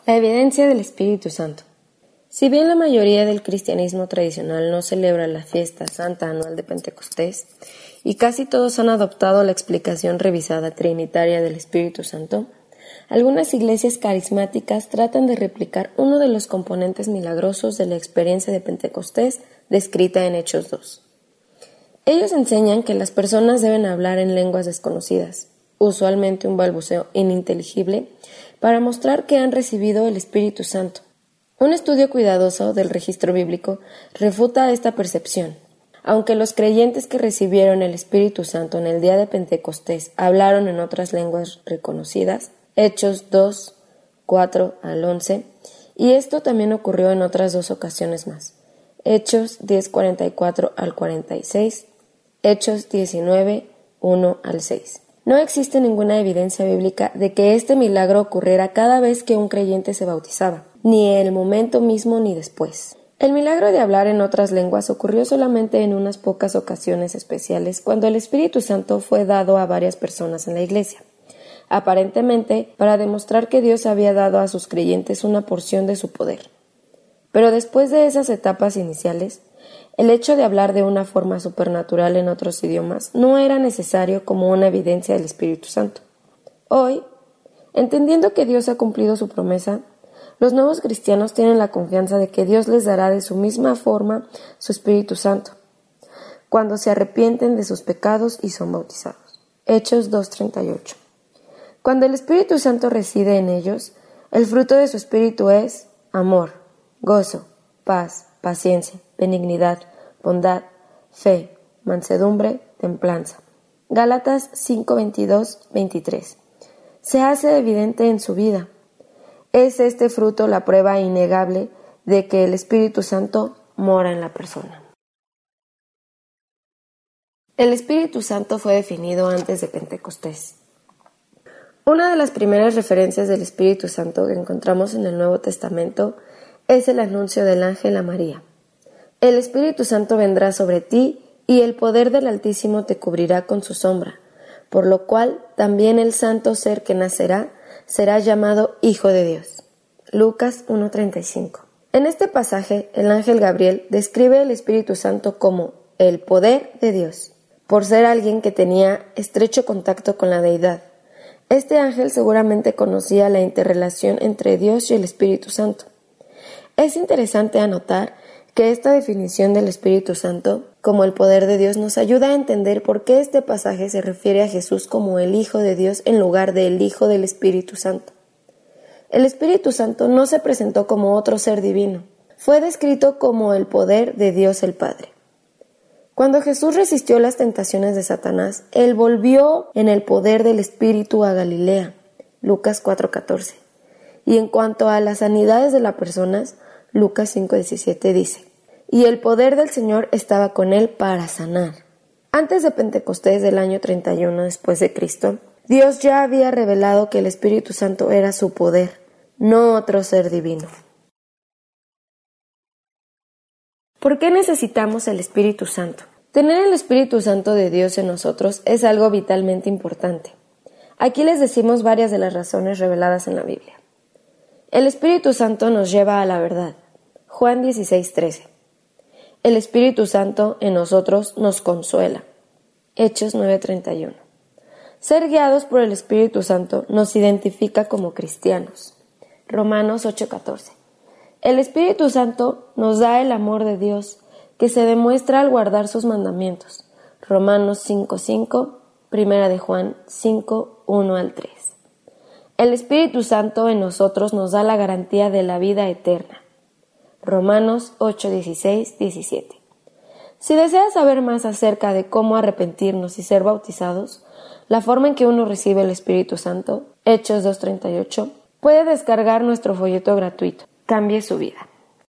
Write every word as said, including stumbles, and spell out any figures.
La evidencia del Espíritu Santo. Si bien la mayoría del cristianismo tradicional no celebra la fiesta santa anual de Pentecostés, y casi todos han adoptado la explicación revisada trinitaria del Espíritu Santo, algunas iglesias carismáticas tratan de replicar uno de los componentes milagrosos de la experiencia de Pentecostés descrita en Hechos dos. Ellos enseñan que las personas deben hablar en lenguas desconocidas, usualmente un balbuceo ininteligible, para mostrar que han recibido el Espíritu Santo. Un estudio cuidadoso del registro bíblico refuta esta percepción. Aunque los creyentes que recibieron el Espíritu Santo en el día de Pentecostés hablaron en otras lenguas reconocidas, Hechos dos, cuatro al once, y esto también ocurrió en otras dos ocasiones más, Hechos diez, cuarenta y cuatro al cuarenta y seis, Hechos diecinueve, uno al seis. No existe ninguna evidencia bíblica de que este milagro ocurriera cada vez que un creyente se bautizaba, ni en el momento mismo ni después. El milagro de hablar en otras lenguas ocurrió solamente en unas pocas ocasiones especiales cuando el Espíritu Santo fue dado a varias personas en la iglesia, aparentemente para demostrar que Dios había dado a sus creyentes una porción de su poder. Pero después de esas etapas iniciales, el hecho de hablar de una forma supernatural en otros idiomas no era necesario como una evidencia del Espíritu Santo. Hoy, entendiendo que Dios ha cumplido su promesa, los nuevos cristianos tienen la confianza de que Dios les dará de su misma forma su Espíritu Santo, cuando se arrepienten de sus pecados y son bautizados. Hechos dos treinta y ocho. Cuando el Espíritu Santo reside en ellos, el fruto de su Espíritu es amor, gozo, paz, paciencia, benignidad, bondad, fe, mansedumbre, templanza. Gálatas cinco, veintidós, veintitrés. Se hace evidente en su vida. Es este fruto la prueba innegable de que el Espíritu Santo mora en la persona. El Espíritu Santo fue definido antes de Pentecostés. Una de las primeras referencias del Espíritu Santo que encontramos en el Nuevo Testamento es el anuncio del ángel a María. El Espíritu Santo vendrá sobre ti y el poder del Altísimo te cubrirá con su sombra, por lo cual también el santo ser que nacerá será llamado Hijo de Dios. Lucas uno treinta y cinco. En este pasaje, el ángel Gabriel describe el Espíritu Santo como el poder de Dios, por ser alguien que tenía estrecho contacto con la deidad. Este ángel seguramente conocía la interrelación entre Dios y el Espíritu Santo. Es interesante anotar que esta definición del Espíritu Santo como el poder de Dios nos ayuda a entender por qué este pasaje se refiere a Jesús como el Hijo de Dios en lugar del Hijo del Espíritu Santo. El Espíritu Santo no se presentó como otro ser divino, fue descrito como el poder de Dios el Padre. Cuando Jesús resistió las tentaciones de Satanás, Él volvió en el poder del Espíritu a Galilea, Lucas cuatro catorce. Y en cuanto a las sanidades de las personas, Lucas cinco diecisiete dice, y el poder del Señor estaba con él para sanar. Antes de Pentecostés del año treinta y uno después de Cristo, Dios ya había revelado que el Espíritu Santo era su poder, no otro ser divino. ¿Por qué necesitamos el Espíritu Santo? Tener el Espíritu Santo de Dios en nosotros es algo vitalmente importante. Aquí les decimos varias de las razones reveladas en la Biblia. El Espíritu Santo nos lleva a la verdad. Juan dieciséis trece. El Espíritu Santo en nosotros nos consuela. Hechos nueve treinta y uno. Ser guiados por el Espíritu Santo nos identifica como cristianos. Romanos ocho catorce. El Espíritu Santo nos da el amor de Dios, que se demuestra al guardar sus mandamientos. Romanos cinco cinco, Primera de Juan cinco, uno al tres. El Espíritu Santo en nosotros nos da la garantía de la vida eterna. Romanos ocho dieciséis, diecisiete. Si deseas saber más acerca de cómo arrepentirnos y ser bautizados, la forma en que uno recibe el Espíritu Santo, Hechos dos treinta y ocho, puede descargar nuestro folleto gratuito. Cambie su vida.